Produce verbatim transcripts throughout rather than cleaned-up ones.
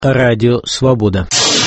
Радио Свобода.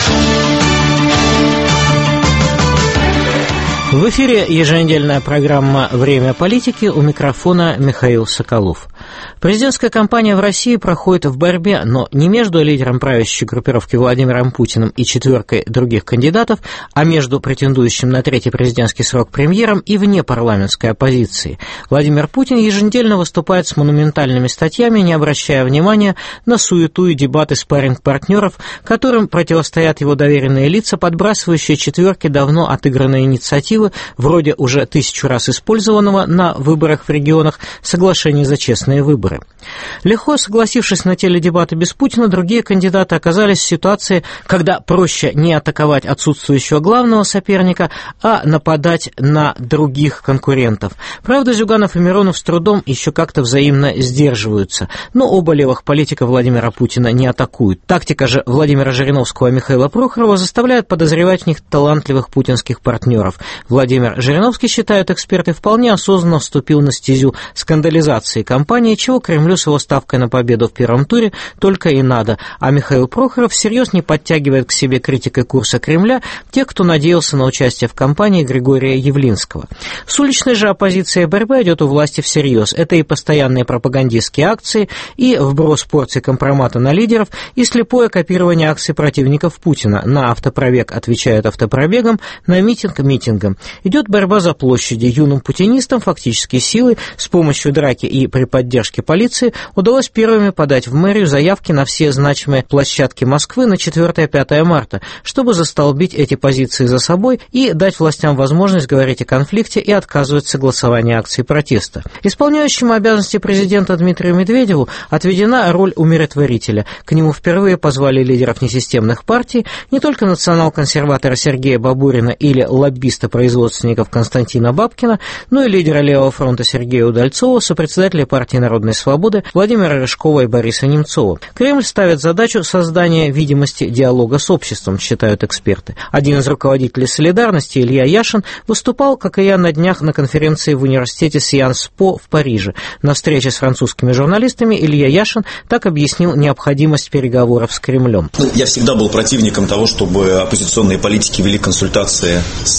В эфире еженедельная программа «Время политики», у микрофона Михаил Соколов. Президентская кампания в России проходит в борьбе, но не между лидером правящей группировки Владимиром Путиным и четверкой других кандидатов, а между претендующим на третий президентский срок премьером и внепарламентской оппозицией. Владимир Путин еженедельно выступает с монументальными статьями, не обращая внимания на суету и дебаты спарринг-партнеров, которым противостоят его доверенные лица, подбрасывающие четверке давно отыгранные инициативы, вроде уже тысячу раз использованного на выборах в регионах соглашения за честные выборы. Легко согласившись на теледебаты без Путина, другие кандидаты оказались в ситуации, когда проще не атаковать отсутствующего главного соперника, а нападать на других конкурентов. Правда, Зюганов и Миронов с трудом еще как-то взаимно сдерживаются, но оба левых политика Владимира Путина не атакуют. Тактика же Владимира Жириновского и Михаила Прохорова заставляет подозревать в них талантливых путинских партнеров. Владимир Жириновский, считают эксперты, вполне осознанно вступил на стезю скандализации кампании, чего Кремлю с его ставкой на победу в первом туре только и надо, а Михаил Прохоров всерьез не подтягивает к себе критикой курса Кремля тех, кто надеялся на участие в кампании Григория Явлинского. С уличной же оппозицией борьба идет у власти всерьез. Это и постоянные пропагандистские акции, и вброс порций компромата на лидеров, и слепое копирование акций противников Путина. На автопробег отвечают автопробегом, на митинг митингом. Идет борьба за площади. Юным путинистам фактически силой с помощью драки и при поддержке полиции удалось первыми подать в мэрию заявки на все значимые площадки Москвы на четвёртое-пятое марта, чтобы застолбить эти позиции за собой и дать властям возможность говорить о конфликте и отказывать в согласовании акций протеста. Исполняющему обязанности президента Дмитрию Медведеву отведена роль умиротворителя. К нему впервые позвали лидеров несистемных партий, не только национал-консерватора Сергея Бабурина или лоббиста производственников Константина Бабкина, но и лидера Левого фронта Сергея Удальцова, сопредседателя партии «Народной свободы» Владимира Рыжкова и Бориса Немцова. Кремль ставит задачу создания видимости диалога с обществом, считают эксперты. Один из руководителей «Солидарности», Илья Яшин, выступал, как и я, на днях на конференции в университете Сианс По в Париже. На встрече с французскими журналистами Илья Яшин так объяснил необходимость переговоров с Кремлем. Ну, я всегда был противником того, чтобы оппозиционные политики вели консультации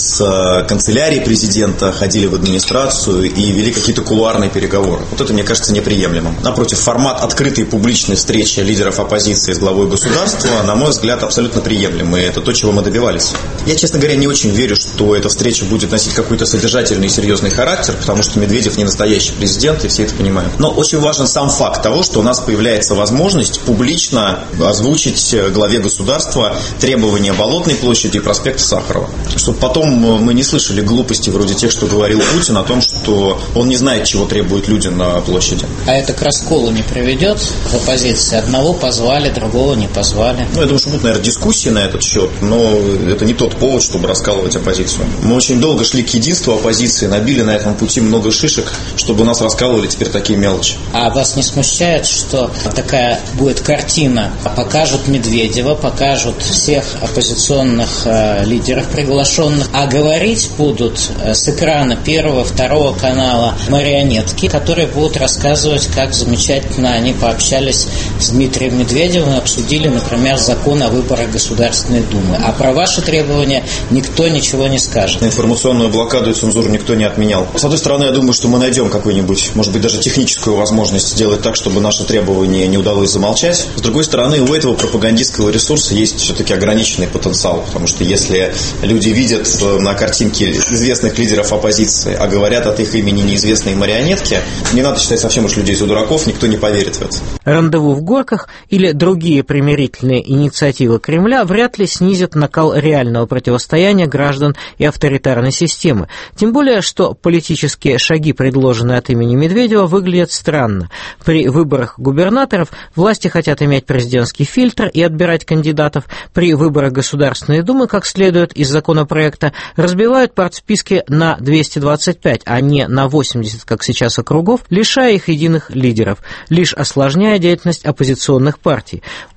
с канцелярией президента, ходили в администрацию и вели какие-то кулуарные переговоры. Вот это, мне кажется, неприемлемым. Напротив, формат открытой публичной встречи лидеров оппозиции с главой государства, на мой взгляд, абсолютно приемлемый. И это то, чего мы добивались. Я, честно говоря, не очень верю, что эта встреча будет носить какой-то содержательный и серьезный характер, потому что Медведев не настоящий президент, и все это понимают. Но очень важен сам факт того, что у нас появляется возможность публично озвучить главе государства требования Болотной площади и проспекта Сахарова. Чтобы потом мы не слышали глупости вроде тех, что говорил Путин о том, что он не знает, чего требуют люди на площади. А это к расколу не приведет в оппозиции? Одного позвали, другого не позвали. Ну, я думаю, что будут, наверное, дискуссии на этот счет, но это не тот повод, чтобы раскалывать оппозицию. Мы очень долго шли к единству оппозиции, набили на этом пути много шишек, чтобы нас раскалывали теперь такие мелочи. А вас не смущает, что такая будет картина? Покажут Медведева, покажут всех оппозиционных э, лидеров приглашенных, а говорить будут э, с экрана первого, второго канала марионетки, которые будут рассказывать, как замечательно они пообщались с Дмитрием Медведевым и обсудили, например, закон о выборах Государственной Думы. А про ваши требования никто ничего не скажет. Информационную блокаду и цензуру никто не отменял. С одной стороны, я думаю, что мы найдем какую-нибудь, может быть, даже техническую возможность сделать так, чтобы наши требования не удалось замолчать. С другой стороны, у этого пропагандистского ресурса есть все-таки ограниченный потенциал, потому что если люди видят на картинке известных лидеров оппозиции, а говорят от их имени неизвестные марионетки, не надо считать совсем уж людей за дураков, никто не поверит в это. Рандеву в Горках или другие примирительные инициативы Кремля вряд ли снизят накал реального противостояния граждан и авторитарной системы. Тем более, что политические шаги, предложенные от имени Медведева, выглядят странно. При выборах губернаторов власти хотят иметь президентский фильтр и отбирать кандидатов. При выборах Государственной Думы, как следует из законопроекта, разбивают партсписки на двести двадцать пять, а не на восемьдесят, как сейчас, округов, лишая их единых лидеров, лишь осложняя деятельность оппозиционных партий.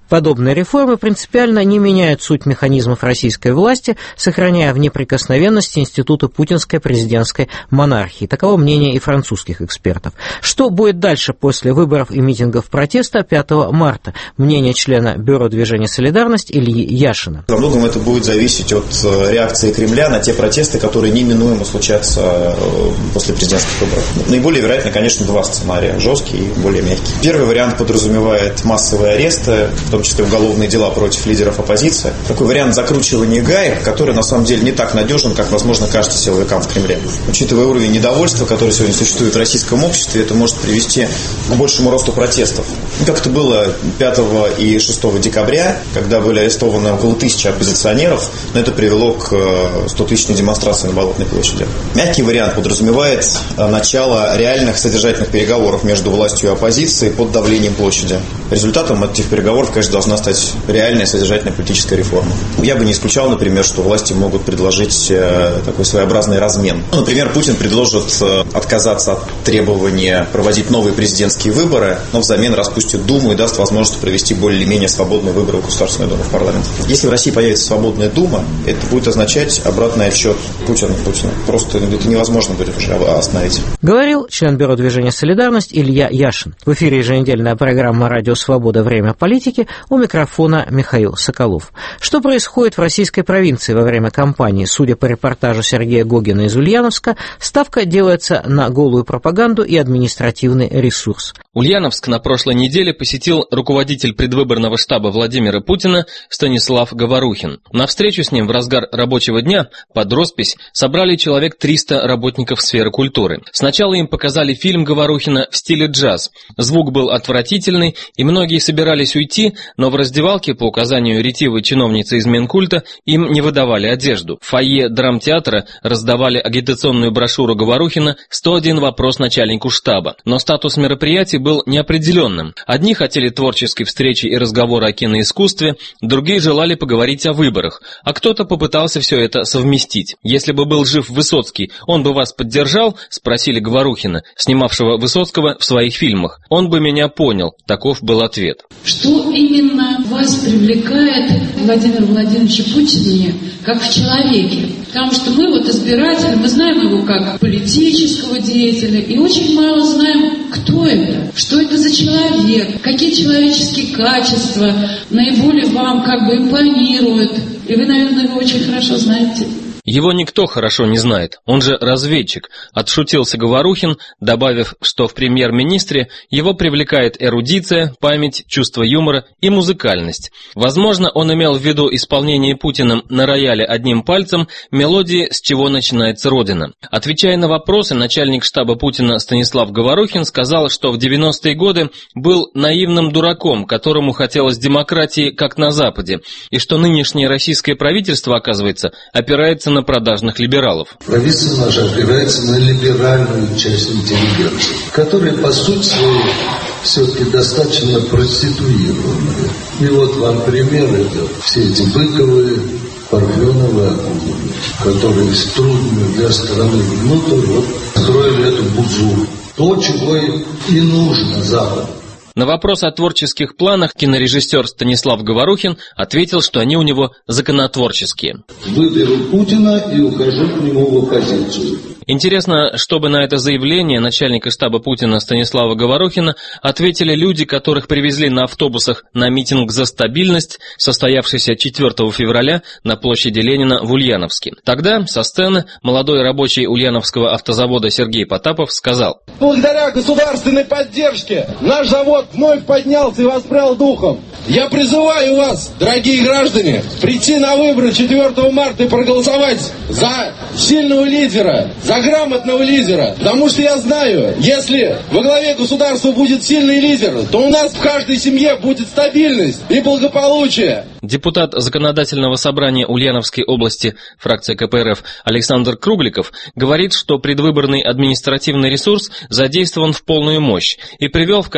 Подобные реформы принципиально не меняют суть механизмов российской власти, сохраняя в неприкосновенности института путинской президентской монархии. Таково мнение и французских экспертов. Что будет дальше после выборов и митингов протеста пятого марта? Мнение члена Бюро движения «Солидарность» Ильи Яшина. Во многом это будет зависеть от реакции Кремля на те протесты, которые неминуемо случатся после президентских выборов. Наиболее вероятно, конечно, два сценария – жесткий и более мягкий. Первый вариант подразумевает массовые аресты, в том числе уголовные дела против лидеров оппозиции. Такой вариант закручивания гаек, который на самом деле не так надежен, как, возможно, кажется силовикам в Кремле. Учитывая уровень недовольства, который сегодня существует в российском обществе, это может привести к большему росту протестов. Как это было пятого и шестого декабря, когда были арестованы около тысячи оппозиционеров, но это привело к стотысячной демонстрации на Болотной площади. Мягкий вариант подразумевает начало реальных содержательных переговоров между властью и оппозицией под давлением площади. Результатом этих переговоров, конечно, должна стать реальная содержательная политическая реформа. Я бы не исключал, например, что власти могут предложить такой своеобразный размен. Например, Путин предложит отказаться от требования проводить новые президентские выборы, но взамен распустит Думу и даст возможность провести более-менее свободные выборы в Государственную Думу, в парламент. Если в России появится свободная Дума, это будет означать обратный отсчет Путина. Путина. Просто это невозможно будет уже остановить. Говорил член Бюро движения «Солидарность» Илья Яшин. В эфире еженедельная программа «Радио Свобода. Время политики». У микрофона Михаил Соколов. Что происходит в российской провинции во время кампании? Судя по репортажу Сергея Гогина из Ульяновска, ставка делается на голую пропаганду и административный ресурс. Ульяновск на прошлой неделе посетил руководитель предвыборного штаба Владимира Путина Станислав Говорухин. На встречу с ним в разгар рабочего дня под роспись собрали человек триста работников сферы культуры. Сначала им показали фильм Говорухина в стиле джаз. Звук был отвратительный, и многие собирались уйти, но в раздевалке по указанию ретивой чиновницы из Минкульта им не выдавали одежду. В фойе драмтеатра раздавали агитационную брошюру Говорухина «сто один вопрос начальнику штаба». Но статус мероприятия был неопределенным. Одни хотели творческой встречи и разговора о киноискусстве, другие желали поговорить о выборах, а кто-то попытался все это совместить. «Если бы был жив Высоцкий, он бы вас поддержал?» – спросили Говорухина, снимавшего Высоцкого в своих фильмах. «Он бы меня понял», – таков был ответ. Что именно вас привлекает Владимиру Владимировичу Путине как в человеке? Потому что мы вот избиратели, мы знаем его как политического деятеля и очень мало знаем, кто это, что это за человек, какие человеческие качества наиболее вам как бы импонируют. И вы, наверное, его очень хорошо знаете. Его никто хорошо не знает, он же разведчик, отшутился Говорухин, добавив, что в премьер-министре его привлекает эрудиция, память, чувство юмора и музыкальность. Возможно, он имел в виду исполнение Путиным на рояле одним пальцем мелодии «С чего начинается Родина». Отвечая на вопросы, начальник штаба Путина Станислав Говорухин сказал, что в девяностые годы был наивным дураком, которому хотелось демократии, как на Западе, и что нынешнее российское правительство, оказывается, опирается на продажных либералов. Правительство наше опирается на либеральную часть интеллигенции, которая по сути своей все-таки достаточно проституированная. И вот вам пример это все эти Быковы, Парфеновы, Акуловы, которые с трудными для страны минуты вот строили эту буржую. То, чего и нужно Западу. На вопрос о творческих планах кинорежиссер Станислав Говорухин ответил, что они у него законотворческие. Выберу Путина и ухожу к нему в оппозицию. Интересно, чтобы на это заявление начальника штаба Путина Станислава Говорухина ответили люди, которых привезли на автобусах на митинг за стабильность, состоявшийся четвёртого февраля на площади Ленина в Ульяновске. Тогда со сцены молодой рабочий Ульяновского автозавода Сергей Потапов сказал: «Благодаря государственной поддержке наш завод вновь поднялся и воспрял духом. Я призываю вас, дорогие граждане, прийти на выборы четвёртого марта и проголосовать за сильного лидера, за грамотного лидера. Потому что я знаю, если во главе государства будет сильный лидер, то у нас в каждой семье будет стабильность и благополучие». Депутат Законодательного собрания Ульяновской области, фракция ка пэ эр эф, Александр Кругликов говорит, что предвыборный административный ресурс задействован в полную мощь и привел в качестве примера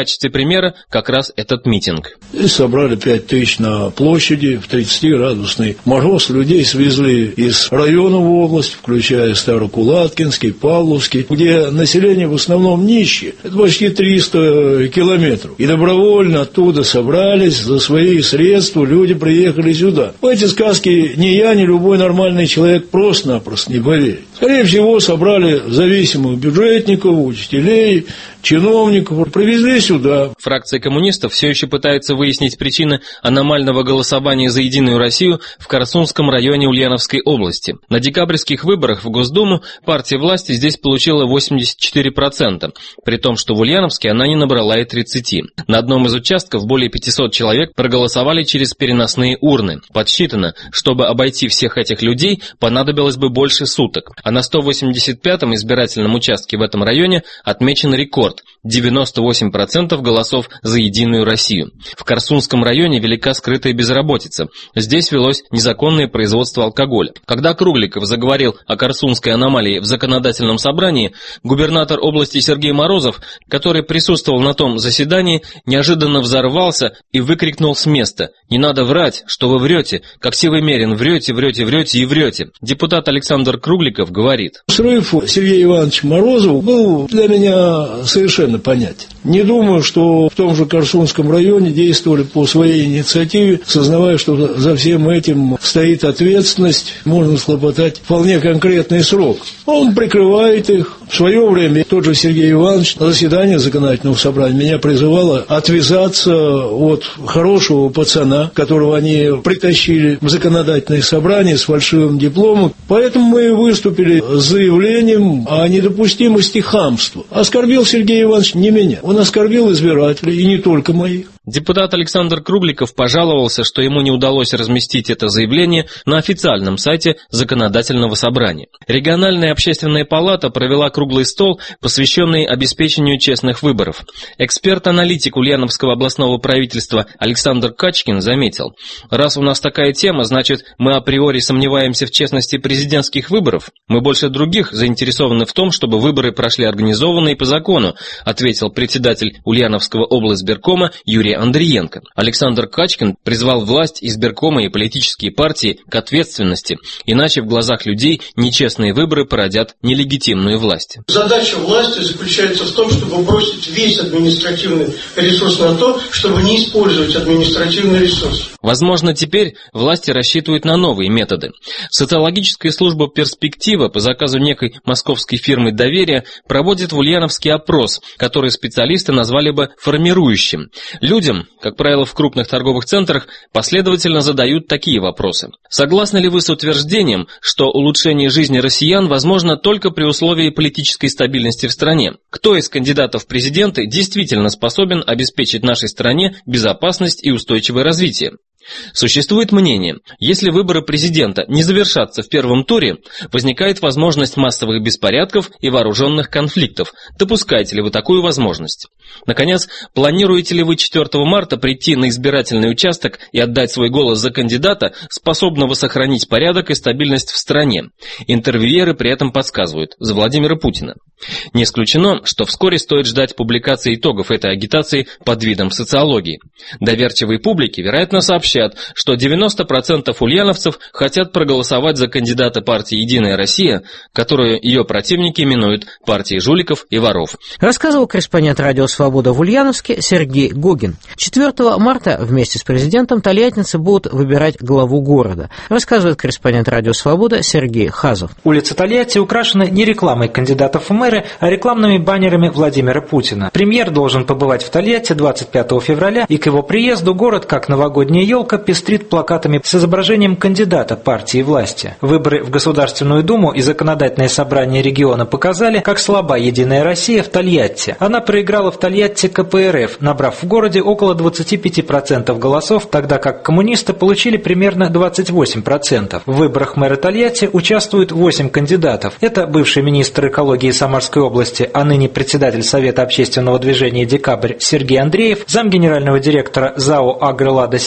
мера как раз этот митинг. Здесь собрали пять тысяч на площади в тридцатиградусный мороз. Людей свезли из районов области, включая Старокулаткинский, Павловский, где население в основном нищее. Это почти триста километров. И добровольно оттуда собрались за свои средства, люди приехали сюда. В эти сказки ни я, ни любой нормальный человек просто-напросто не поверит. Скорее всего, собрали зависимых бюджетников, учителей, чиновников, привезли сюда. Фракция коммунистов все еще пытается выяснить причины аномального голосования за «Единую Россию» в Корсунском районе Ульяновской области. На декабрьских выборах в Госдуму партия власти здесь получила восемьдесят четыре процента, при том, что в Ульяновске она не набрала и тридцати. На одном из участков более пятисот человек проголосовали через переносные урны. Подсчитано, чтобы обойти всех этих людей, понадобилось бы больше суток. А на сто восемьдесят пятом избирательном участке в этом районе отмечен рекорд – девяносто восемь процентов голосов за «Единую Россию». В Корсунском районе велика скрытая безработица. Здесь велось незаконное производство алкоголя. Когда Кругликов заговорил о корсунской аномалии в законодательном собрании, губернатор области Сергей Морозов, который присутствовал на том заседании, неожиданно взорвался и выкрикнул с места: «Не надо врать, что вы врете, как Севымерин, врете, врете, врете и врете». Депутат Александр Кругликов говорит: Срыв Сергея Ивановича Морозова был для меня совершенно понятен. Не думаю, что в том же Корсунском районе действовали по своей инициативе, сознавая, что за всем этим стоит ответственность, можно схлопотать вполне конкретный срок. Он прикрывает их. В свое время тот же Сергей Иванович на заседании законодательного собрания меня призывал отвязаться от хорошего пацана, которого они притащили в законодательное собрание с фальшивым дипломом. Поэтому мы выступили с заявлением о недопустимости хамства. Оскорбил Сергей Иванович не меня, он оскорбил избирателей, и не только моих. Депутат Александр Кругликов пожаловался, что ему не удалось разместить это заявление на официальном сайте законодательного собрания. Региональная общественная палата провела круглый стол, посвященный обеспечению честных выборов. Эксперт-аналитик Ульяновского областного правительства Александр Качкин заметил: раз у нас такая тема, значит, мы априори сомневаемся в честности президентских выборов. Мы больше других заинтересованы в том, чтобы выборы прошли организованно и по закону, ответил председатель Ульяновского облсбиркома Юрий Андриенко. Александр Качкин призвал власть, избиркома и политические партии к ответственности, иначе в глазах людей нечестные выборы породят нелегитимную власть. Задача власти заключается в том, чтобы бросить весь административный ресурс на то, чтобы не использовать административный ресурс. Возможно, теперь власти рассчитывают на новые методы. Социологическая служба «Перспектива» по заказу некой московской фирмы «Доверие» проводит в Ульяновске опрос, который специалисты назвали бы формирующим. Людям, как правило, в крупных торговых центрах, последовательно задают такие вопросы. Согласны ли вы с утверждением, что улучшение жизни россиян возможно только при условии политической стабильности в стране? Кто из кандидатов в президенты действительно способен обеспечить нашей стране безопасность и устойчивое развитие? Существует мнение, если выборы президента не завершатся в первом туре, возникает возможность массовых беспорядков и вооруженных конфликтов. Допускаете ли вы такую возможность? Наконец, планируете ли вы четвёртого марта прийти на избирательный участок и отдать свой голос за кандидата, способного сохранить порядок и стабильность в стране? Интервьюеры при этом подсказывают: за Владимира Путина. Не исключено, что вскоре стоит ждать публикации итогов этой агитации под видом социологии. Доверчивой публике, вероятно, сообщат, что девяносто процентов ульяновцев хотят проголосовать за кандидата партии «Единая Россия», которую ее противники именуют партией жуликов и воров. Рассказывал корреспондент «Радио Свобода» в Ульяновске Сергей Гогин. четвёртого марта вместе с президентом тольяттинцы будут выбирать главу города, рассказывает корреспондент «Радио Свобода» Сергей Хазов. Улицы Тольятти украшены не рекламой кандидатов в мэры, а рекламными баннерами Владимира Путина. Премьер должен побывать в Тольятти двадцать пятого февраля, и к его приезду город, как новогодняя елка, пестрит плакатами с изображением кандидата партии власти. Выборы в Государственную Думу и Законодательное собрание региона показали, как слаба «Единая Россия» в Тольятти. Она проиграла в Тольятти ка пэ эр эф, набрав в городе около двадцати пяти процентов голосов, тогда как коммунисты получили примерно двадцать восемь процентов. В выборах мэра Тольятти участвуют восемь кандидатов. Это бывший министр экологии Самарской области, а ныне председатель Совета общественного движения «Декабрь» Сергей Андреев, замгенерального директора ЗАО «Агролада Сервис»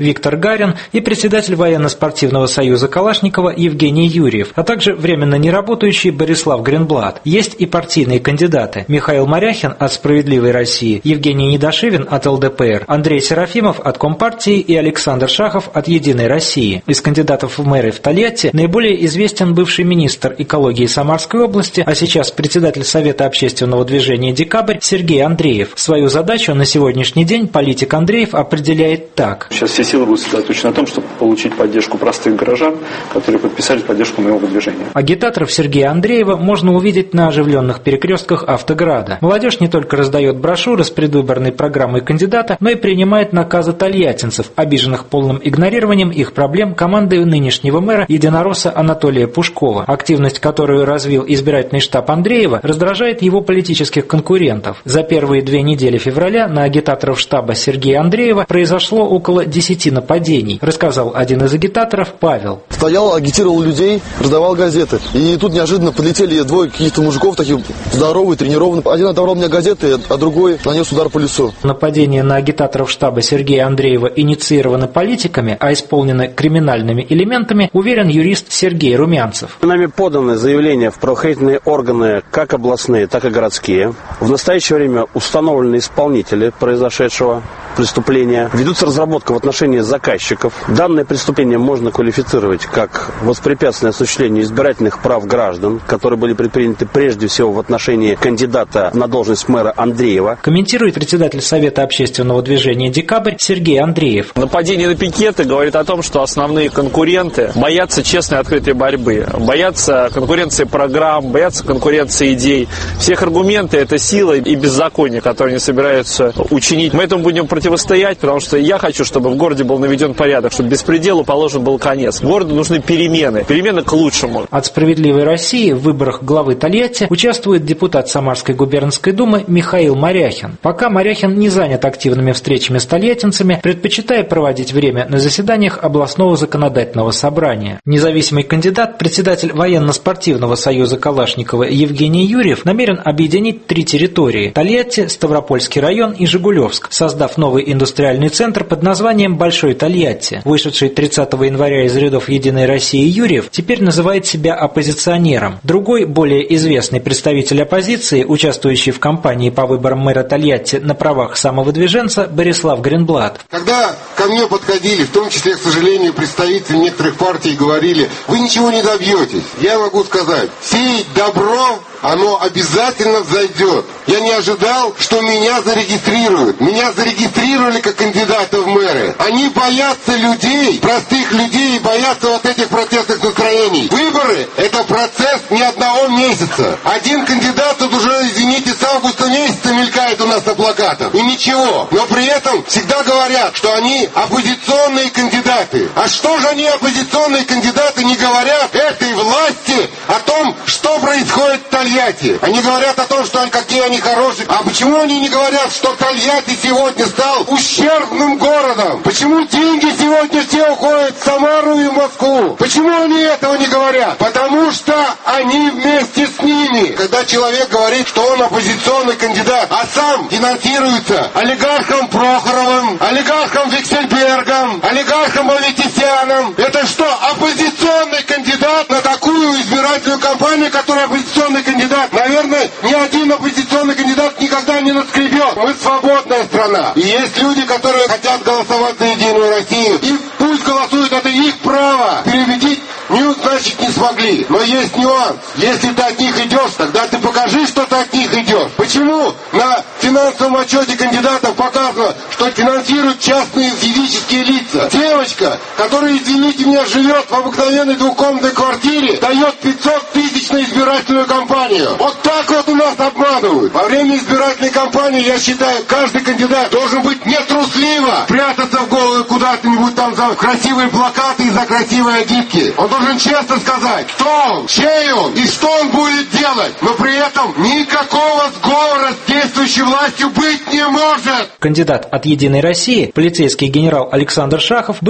Виктор Гарин и председатель военно-спортивного союза Калашникова Евгений Юрьев, а также временно неработающий Борислав Гринблат. Есть и партийные кандидаты: Михаил Моряхин от «Справедливой России», Евгений Недошевин от эл дэ пэ эр, Андрей Серафимов от Компартии и Александр Шахов от «Единой России». Из кандидатов в мэры в Тольятти наиболее известен бывший министр экологии Самарской области, а сейчас председатель Совета общественного движения «Декабрь» Сергей Андреев. Свою задачу на сегодняшний день политик Андреев определяет так. Сейчас все силы будут сосредоточены на том, чтобы получить поддержку простых горожан, которые подписали поддержку моего выдвижения. Агитаторов Сергея Андреева можно увидеть на оживленных перекрестках Автограда. Молодежь не только раздает брошюры с предвыборной программой кандидата, но и принимает наказы тольяттинцев, обиженных полным игнорированием их проблем командой нынешнего мэра единоросса Анатолия Пушкова, активность, которую развил избирательный штаб Андреева, раздражает его политических конкурентов. За первые две недели февраля на агитаторов штаба Сергея Андреева произошло около десяти нападений, рассказал один из агитаторов Павел. Стоял, агитировал людей, раздавал газеты. И тут неожиданно подлетели двое каких-то мужиков, таких здоровые, тренированные. Один отобрал мне газеты, а другой нанес удар по лицу. Нападение на агитаторов штаба Сергея Андреева инициированы политиками, а исполнены криминальными элементами, уверен юрист Сергей Румянцев. Нами поданы заявления в правоохранительные органы, как областные, так и городские. В настоящее время установлены исполнители произошедшего преступления. Ведутся разработка в отношении заказчиков. Данное преступление можно квалифицировать как воспрепятствование осуществлению избирательных прав граждан, которые были предприняты прежде всего в отношении кандидата на должность мэра Андреева. Комментирует председатель Совета общественного движения «Декабрь» Сергей Андреев. Нападение на пикеты говорит о том, что основные конкуренты боятся честной открытой борьбы, боятся конкуренции программ, боятся конкуренции идей. Все их аргументы – это сила и беззаконие, которые они собираются учинить. Мы этому будем противостоять, потому что я хочу, чтобы в городе был наведен порядок, чтобы беспределу положен был конец. Городу нужны перемены, перемены к лучшему. От «Справедливой России» в выборах главы Тольятти участвует депутат Самарской губернской думы Михаил Моряхин. Пока Моряхин не занят активными встречами с тольяттинцами, предпочитая проводить время на заседаниях областного законодательного собрания. Независимый кандидат, председатель военно-спортивного союза Калашникова Евгений Юрьев намерен объединить три территории – Тольятти, Ставропольский район и Жигулевск, создав новый индустриальный центр под названием «Большой Тольятти». Вышедший тридцатого января из рядов «Единой России» Юрьев теперь называет себя оппозиционером. Другой, более известный представитель оппозиции, участвующий в кампании по выборам мэра Тольятти на правах самовыдвиженца, Борислав Гринблат. Когда ко мне подходили, в том числе, к сожалению, представители некоторых партий, говорили: вы ничего не добьетесь. Я могу сказать, сеять добро, оно обязательно взойдет. Я не ожидал, что меня зарегистрируют. Меня зарегистрировали как кандидата в мэры. Они боятся людей, простых людей, и боятся вот этих протестных настроений. Выборы – это процесс не одного месяца. Один кандидат тут уже, извините, с августа месяца мелькает у нас на плакатах. И ничего. Но при этом всегда говорят, что они оппозиционные кандидаты. А что же они, оппозиционные кандидаты, не говорят этой власти о том, что происходит в Тольятти? Они говорят о том, что они, какие они хорошие. А почему они не говорят, что Тольятти сегодня стал ущербным городом? Почему деньги сегодня все уходят в Самару и в Москву? Почему они этого не говорят? Потому что они вместе с ними. Когда человек говорит, что он оппозиционный кандидат, а сам финансируется олигархом Прохоровым, олигархом Виксельбергом, олигархом Аветисяном, это что, оппозиционный кандидат на такую избирательную кампанию, которая оппозиционный кандидат? Наверное, ни один оппозиционный кандидат никогда не наскребет. Мы свободная страна. И есть люди, которые хотят голосовать за Единую Россию. И пусть голосуют, это их право. Переубедить не, значит, не смогли. Но есть нюанс. Если ты от них идешь, тогда ты покажи, что ты от них идешь. Почему на финансовом отчете кандидатов показано, что финансируют частные физические лица? Девочка, которая, извините меня, живет в обыкновенной двухкомнатной квартире, дает пятьсот тысяч на избирательную кампанию. Вот так вот у нас обманывают. Во время избирательной кампании, я считаю, каждый кандидат должен быть нетрусливо прятаться в голову куда-то-нибудь там за красивые плакаты и за красивые агитки. Он должен честно сказать, кто он, чей он и что он будет делать. Но при этом никакого сговора с действующей властью быть не может. Кандидат от «Единой России», полицейский генерал Александр Шахов, бывший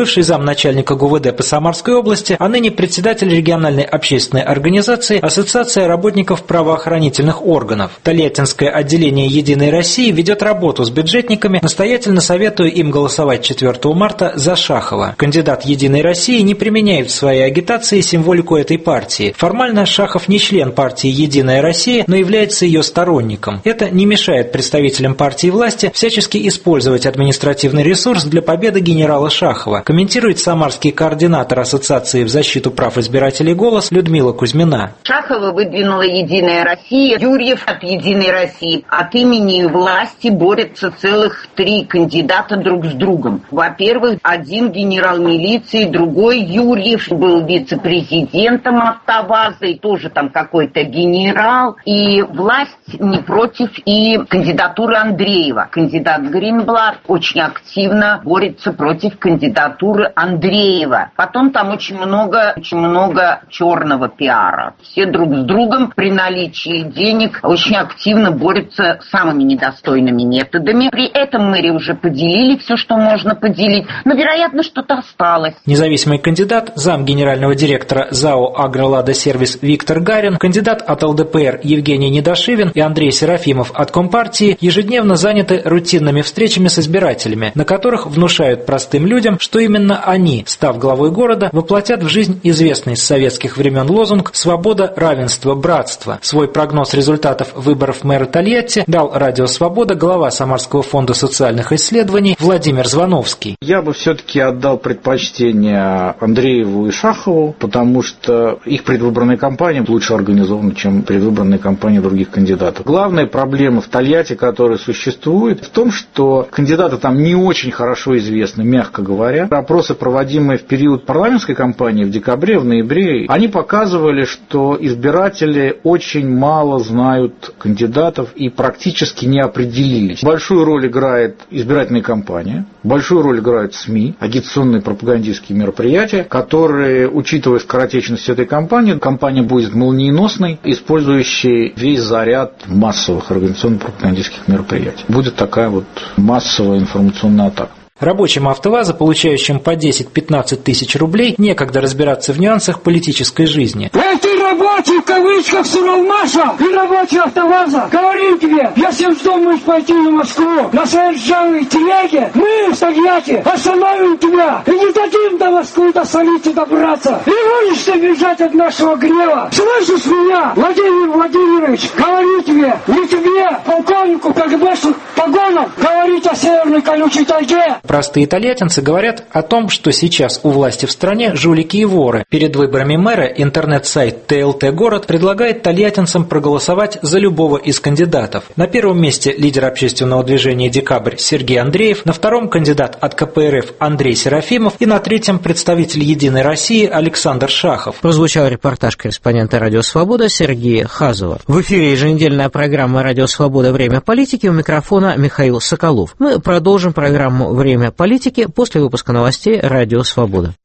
бывший замначальника ГУВД по Самарской области, а ныне председатель региональной общественной организации Ассоциация работников правоохранительных органов. Тольяттинское отделение «Единой России» ведет работу с бюджетниками, настоятельно советуя им голосовать четвёртого марта за Шахова. Кандидат «Единой России» не применяет в своей агитации символику этой партии. Формально Шахов не член партии «Единая Россия», но является ее сторонником. Это не мешает представителям партии власти всячески использовать административный ресурс для победы генерала Шахова, комментирует самарский координатор Ассоциации в защиту прав избирателей «Голос» Людмила Кузьмина. Шахова выдвинула «Единая Россия», Юрьев от «Единой России». От имени власти борются целых три кандидата друг с другом. Во-первых, один генерал милиции, другой Юрьев был вице-президентом АвтоВАЗа и тоже там какой-то генерал. И власть не против и кандидатуры Андреева. Кандидат Гринблат очень активно борется против кандидатуры Андреева. Потом там очень много, очень много черного пиара. Все друг с другом при наличии денег очень активно борются самыми недостойными методами. При этом мэрия уже поделили все, что можно поделить, но, вероятно, что-то осталось. Независимый кандидат, зам генерального директора ЗАО «Агролада-сервис» Виктор Гарин, кандидат от ЛДПР Евгений Недошивин и Андрей Серафимов от Компартии ежедневно заняты рутинными встречами с избирателями, на которых внушают простым людям, что именно они, став главой города, воплотят в жизнь известный с советских времен лозунг «Свобода, равенство, братство». Свой прогноз результатов выборов мэра Тольятти дал «Радио Свобода» глава Самарского фонда социальных исследований Владимир Звановский. Я бы все-таки отдал предпочтение Андрееву и Шахову, потому что их предвыборная кампания лучше организована, чем предвыборная кампания других кандидатов. Главная проблема в Тольятти, которая существует, в том, что кандидаты там не очень хорошо известны, мягко говоря. Опросы, проводимые в период парламентской кампании в декабре, в ноябре, они показывали, что избиратели очень мало знают кандидатов и практически не определились. Большую роль играет избирательная кампания, большую роль играют СМИ, агитационные пропагандистские мероприятия, которые, учитывая скоротечность этой кампании, кампания будет молниеносной, использующей весь заряд массовых организационно-пропагандистских мероприятий. Будет такая вот массовая информационная атака. Рабочим АвтоВАЗа, получающим по десять-пятнадцать тысяч рублей, некогда разбираться в нюансах политической жизни. Эти рабочие, в кавычках, Суралмаша и рабочие АвтоВАЗа, говорим тебе, если вздумаешь пойти на Москву на своей ржавой телеге, мы в Тольятти остановим тебя и не дадим до Москвы, до столицы добраться. И будешь ты бежать от нашего гнева. Слышишь меня, Владимир Владимирович, говорю тебе, не тебе, полковнику КГБ с погоном, говорить о северной колючей тайге. Простые тольяттинцы говорят о том, что сейчас у власти в стране жулики и воры. Перед выборами мэра интернет-сайт ТЛТ-город предлагает тольяттинцам проголосовать за любого из кандидатов. На первом месте лидер общественного движения «Декабрь» Сергей Андреев, на втором кандидат от КПРФ Андрей Серафимов и на третьем представитель «Единой России» Александр Шахов. Прозвучал репортаж корреспондента «Радио Свобода» Сергея Хазова. В эфире еженедельная программа «Радио Свобода. Время политики», у микрофона Михаил Соколов. Мы продолжим программу «Время политики» после выпуска новостей «Радио Свобода».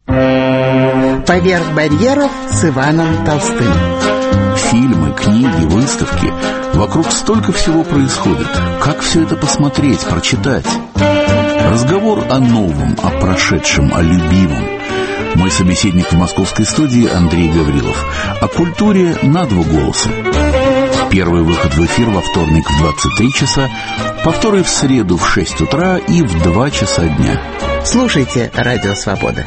«Поверх барьеров» с Иваном Толстым. Фильмы, книги, выставки. Вокруг столько всего происходит. Как все это посмотреть, прочитать? Разговор о новом, о прошедшем, о любимом. Мой собеседник в московской студии Андрей Гаврилов. О культуре на два голоса. Первый выход в эфир во вторник в двадцать три часа, повторы в среду в шесть утра и в два часа дня. Слушайте «Радио Свобода».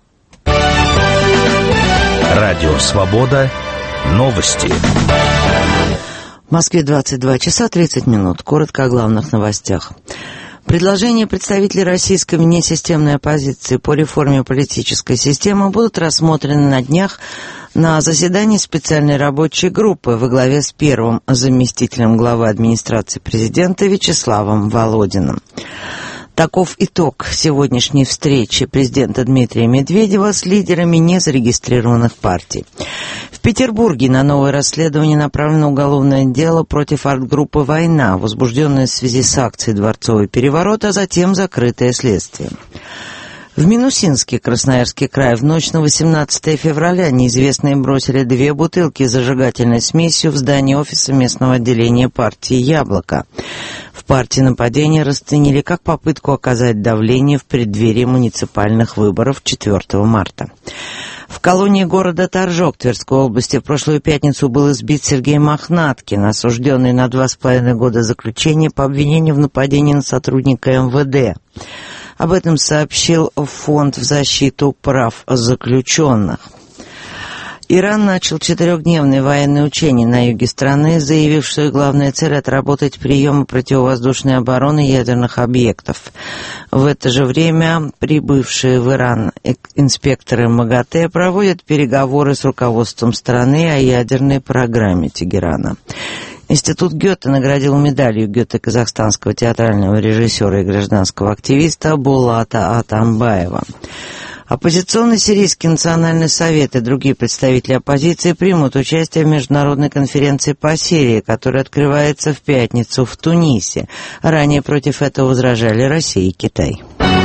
«Радио Свобода». Новости. В Москве двадцать два часа тридцать минут. Коротко о главных новостях. Предложения представителей российской внесистемной оппозиции по реформе политической системы будут рассмотрены на днях на заседании специальной рабочей группы во главе с первым заместителем главы администрации президента Вячеславом Володиным. Таков итог сегодняшней встречи президента Дмитрия Медведева с лидерами незарегистрированных партий. В Петербурге на новое расследование направлено уголовное дело против арт-группы «Война», возбужденное в связи с акцией «Дворцовый переворот», а затем закрытое следствие. В Минусинске, Красноярский край, в ночь на восемнадцатое февраля неизвестные бросили две бутылки с зажигательной смесью в здании офиса местного отделения партии «Яблоко». В В партии нападение расценили как попытку оказать давление в преддверии муниципальных выборов четвёртого марта. В колонии города Торжок Тверской области в прошлую пятницу был избит Сергей Мохнаткин, осужденный на два с половиной года заключения по обвинению в нападении на сотрудника эм вэ дэ. Об этом сообщил Фонд в защиту прав заключенных. Иран начал четырехдневные военные учения на юге страны, заявив, что их главная цель — отработать приемы противовоздушной обороны ядерных объектов. В это же время прибывшие в Иран инспекторы МАГАТЭ проводят переговоры с руководством страны о ядерной программе Тегерана. Институт Гёте наградил медалью Гёте казахстанского театрального режиссера и гражданского активиста Булата Атамбаева. Оппозиционный Сирийский национальный совет и другие представители оппозиции примут участие в международной конференции по Сирии, которая открывается в пятницу в Тунисе. Ранее против этого возражали Россия и Китай.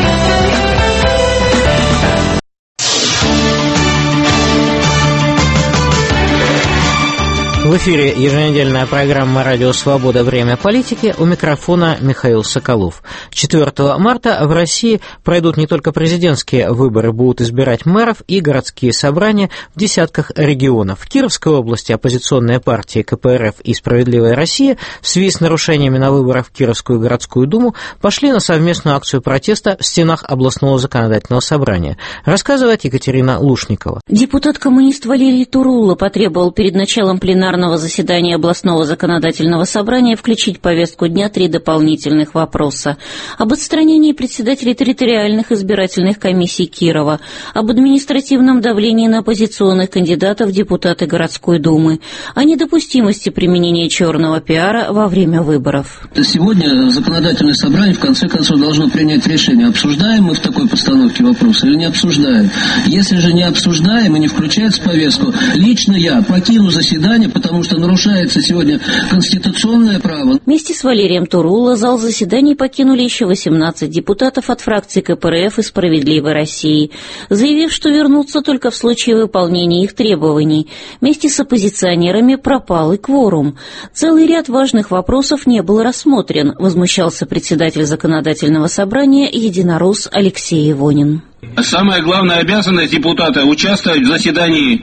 В эфире еженедельная программа «Радио Свобода. Время политики». У микрофона Михаил Соколов. четвёртого марта в России пройдут не только президентские выборы, будут избирать мэров и городские собрания в десятках регионов. В Кировской области оппозиционные партии ка пэ эр эф и «Справедливая Россия» в связи с нарушениями на выборах в Кировскую городскую думу пошли на совместную акцию протеста в стенах областного законодательного собрания. Рассказывает Екатерина Лушникова. Депутат-коммунист Валерий Турулло потребовал перед началом пленарного заседания областного законодательного собрания включить в повестку дня три дополнительных вопроса: об отстранении председателей территориальных избирательных комиссий Кирова, об административном давлении на оппозиционных кандидатов в депутаты городской думы, о недопустимости применения черного пиара во время выборов. Сегодня законодательное собрание в конце концов должно принять решение, обсуждаем мы в такой постановке вопрос или не обсуждаем. Если же не обсуждаем и не включается в повестку, лично я покину заседание, потому что нарушается сегодня конституционное право. Вместе с Валерием Турулло зал заседаний покинули еще восемнадцать депутатов от фракций ка пэ эр эф и «Справедливой России», заявив, что вернутся только в случае выполнения их требований. Вместе с оппозиционерами пропал и кворум. Целый ряд важных вопросов не был рассмотрен, возмущался председатель законодательного собрания единорос Алексей Ивонин. Самая главная обязанность депутата — участвовать в заседании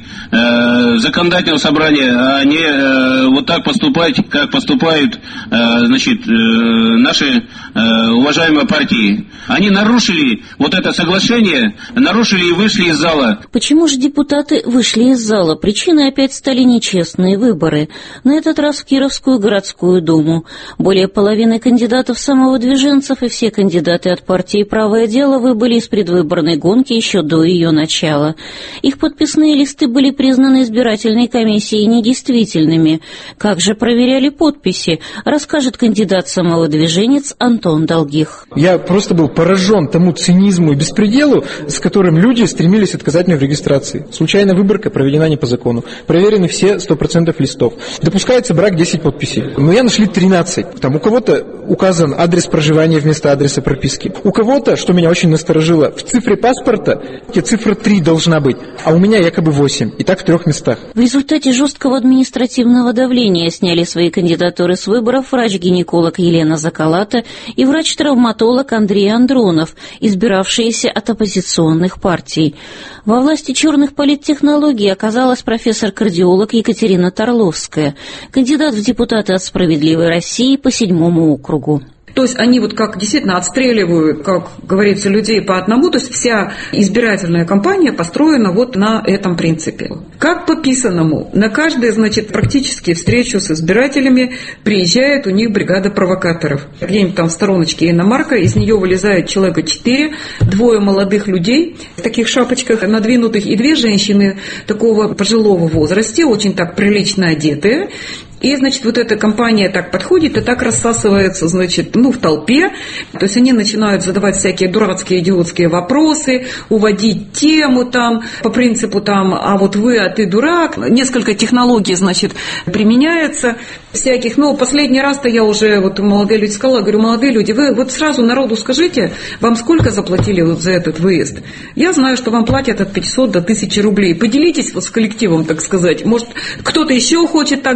э, законодательного собрания, а не э, вот так поступать, как поступают э, значит, э, наши э, уважаемые партии. Они нарушили вот это соглашение, нарушили и вышли из зала. Почему же депутаты вышли из зала? Причиной опять стали нечестные выборы. На этот раз в Кировскую городскую думу. Более половины кандидатов самовыдвиженцев и все кандидаты от партии «Правое дело» выбыли из предвыборной гонки еще до ее начала. Их подписные листы были признаны избирательной комиссией недействительными. Как же проверяли подписи, расскажет кандидат-самовыдвиженец Антон Долгих. Я просто был поражен тому цинизму и беспределу, с которым люди стремились отказать мне в регистрации. Случайная выборка проведена не по закону. Проверены все сто процентов листов. Допускается брак десять подписей. Но я нашли тринадцать. Там у кого-то указан адрес проживания вместо адреса прописки. У кого-то, что меня очень насторожило, в цифре паспорта цифра три должна быть, а у меня якобы восемь. И так в трех местах. В результате жесткого административного давления сняли свои кандидатуры с выборов врач-гинеколог Елена Закалата и врач-травматолог Андрей Андронов, избиравшиеся от оппозиционных партий. Во власти черных политтехнологий оказалась профессор-кардиолог Екатерина Торловская, кандидат в депутаты от «Справедливой России» по седьмому округу. То есть они вот как действительно отстреливают, как говорится, людей по одному. То есть вся избирательная кампания построена вот на этом принципе. Как по писанному, на каждую, значит, практически встречу с избирателями приезжает у них бригада провокаторов. Где-нибудь там в стороночке иномарка, из нее вылезает человека четыре, двое молодых людей в таких шапочках надвинутых и две женщины такого пожилого возраста, очень так прилично одетые. И, значит, вот эта компания так подходит и так рассасывается, значит, ну, в толпе. То есть они начинают задавать всякие дурацкие, идиотские вопросы, уводить тему там, по принципу там, а вот вы, а ты дурак. Несколько технологий, значит, применяется всяких. Но последний раз-то я уже, вот молодые люди сказала, говорю, молодые люди, вы вот сразу народу скажите, вам сколько заплатили вот за этот выезд? Я знаю, что вам платят от пятисот до тысячи рублей. Поделитесь вот с коллективом, так сказать. Может, кто-то еще хочет так деньги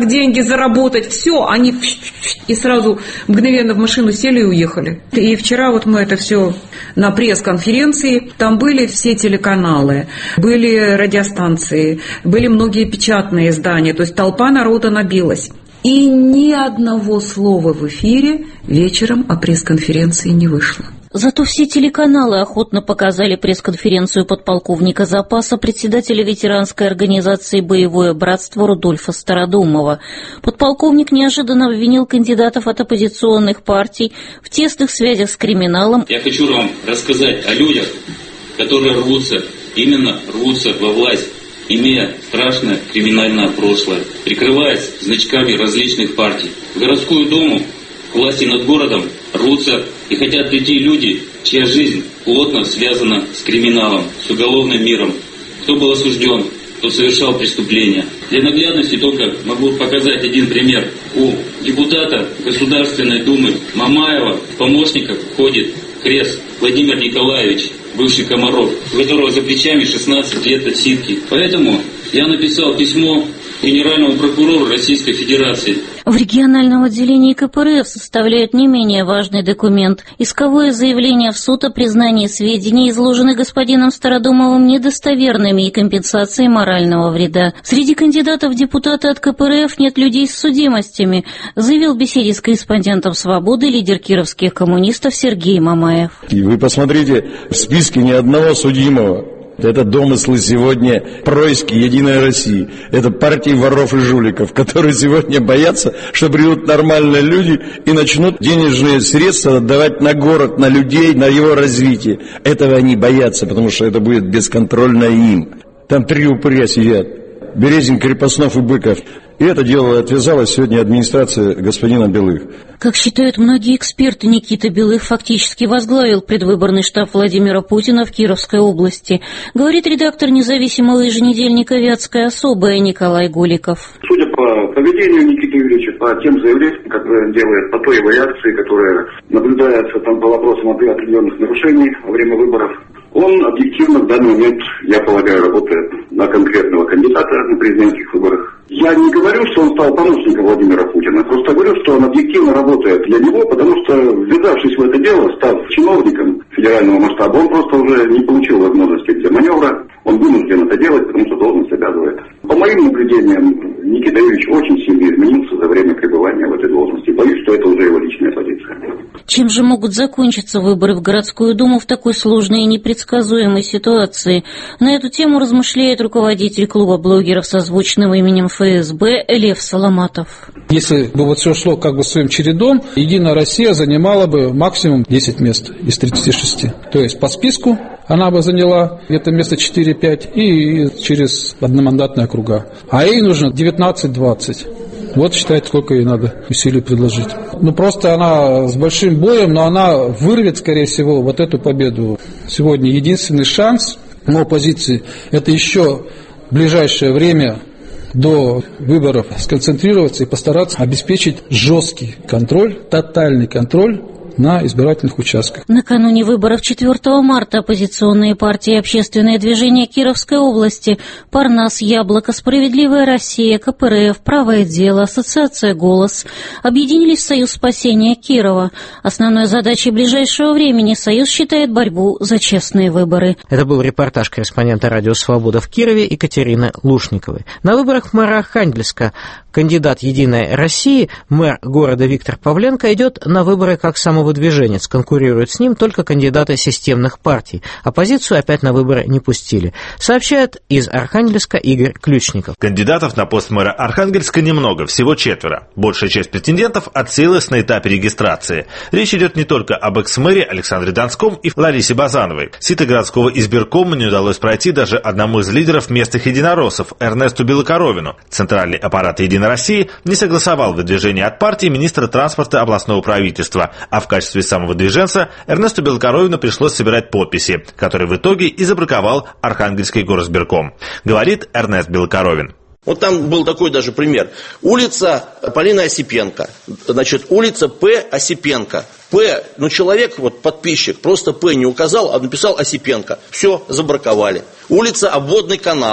заработать, все, они и сразу мгновенно в машину сели и уехали. И вчера вот мы это все на пресс-конференции, там были все телеканалы, были радиостанции, были многие печатные издания, то есть толпа народа набилась. И ни одного слова в эфире вечером о пресс-конференции не вышло. Зато все телеканалы охотно показали пресс-конференцию подполковника запаса, председателя ветеранской организации «Боевое братство» Рудольфа Стародумова. Подполковник неожиданно обвинил кандидатов от оппозиционных партий в тесных связях с криминалом. Я хочу вам рассказать о людях, которые рвутся, именно рвутся во власть, имея страшное криминальное прошлое, прикрываясь значками различных партий. В городскую думу, к власти над городом рвутся и хотят прийти люди, чья жизнь плотно связана с криминалом, с уголовным миром. Кто был осужден, кто совершал преступления. Для наглядности только могу показать один пример. У депутата Государственной Думы Мамаева в помощниках входит крест Владимир Николаевич, бывший Комаров, у которого за плечами шестнадцать лет отсидки. Поэтому я написал письмо генеральному прокурору Российской Федерации. В региональном отделении ка пэ эр эф составляют не менее важный документ. Исковое заявление в суд о признании сведений, изложенных господином Стародумовым, недостоверными и компенсацией морального вреда. Среди кандидатов в депутаты от ка пэ эр эф нет людей с судимостями, заявил в беседе с корреспондентом «Свободы» лидер кировских коммунистов Сергей Мамаев. И вы посмотрите, в списке ни одного судимого. Это домыслы сегодня происки Единой России. Это партии воров и жуликов, которые сегодня боятся, что придут нормальные люди и начнут денежные средства отдавать на город, на людей, на его развитие. Этого они боятся, потому что это будет бесконтрольно им. Там три упыря сидят. Березин, Крепостнов и Быков. И это дело отвязалась сегодня администрация господина Белых. Как считают многие эксперты, Никита Белых фактически возглавил предвыборный штаб Владимира Путина в Кировской области, говорит редактор независимого еженедельника «Вятская особая» Николай Голиков. Судя по поведению Никиты Юрьевича, по тем заявлениям, которые он делает, по той его реакции, которая наблюдается там по вопросам определенных нарушений во время выборов, он объективно в данный момент, я полагаю, работает на конкретного кандидата на президентских выборах. Я не говорю, что он стал помощником Владимира Путина, просто говорю, что он объективно работает для него, потому что, ввязавшись в это дело, став чиновником федерального масштаба, он просто уже не получил возможности для маневра, он вынужден это делать, потому что должность обязывает. По моим наблюдениям, Никита Юрьевич очень сильно изменился за время пребывания в этой должности. Боюсь, что это уже его личная позиция. Чем же могут закончиться выборы в городскую думу в такой сложной и непредсказуемой ситуации? На эту тему размышляет руководитель клуба блогеров со звучным именем эф эс бэ Лев Соломатов. Если бы вот все шло как бы своим чередом, Единая Россия занимала бы максимум десять мест из тридцати шести. То есть по списку она бы заняла где-то место четыре-пять и через одномандатные округа. А ей нужно девятнадцать-двадцать. Вот считает, сколько ей надо усилий предложить. Ну, просто она с большим боем, но она вырвет, скорее всего, вот эту победу. Сегодня единственный шанс у оппозиции – это еще в ближайшее время до выборов сконцентрироваться и постараться обеспечить жесткий контроль, тотальный контроль на избирательных участках. Накануне выборов четвёртого марта оппозиционные партии и общественные движения Кировской области «Парнас», «Яблоко», «Справедливая Россия», ка пэ эр эф, «Правое дело», Ассоциация «Голос» объединились в Союз спасения Кирова. Основной задачей ближайшего времени Союз считает борьбу за честные выборы. Это был репортаж корреспондента «Радио Свобода» в Кирове Екатерины Лушниковой. На выборах мэра Архангельска кандидат «Единой России», мэр города Виктор Павленко, идет на выборы как самовыдвиженец. Конкурируют с ним только кандидаты системных партий. Оппозицию опять на выборы не пустили. Сообщает из Архангельска Игорь Ключников. Кандидатов на пост мэра Архангельска немного, всего четверо. Большая часть претендентов отсеялась на этапе регистрации. Речь идет не только об экс-мэре Александре Донском и Ларисе Базановой. Сито городского избиркома не удалось пройти даже одному из лидеров местных единороссов Эрнесту Белокоровину. Центральный аппарат «Единой России» не согласовал выдвижение от партии министра транспорта областного правительства, а в качестве самовыдвиженца Эрнесту Белокоровину пришлось собирать подписи, которые в итоге и забраковал Архангельский горосбирком. Говорит Эрнест Белокоровин. Вот там был такой даже пример. Улица Полины Осипенко, значит, улица П. Осипенко. П, ну человек, вот подписчик, просто П не указал, а написал Осипенко. Все, забраковали. Улица Обводный канал.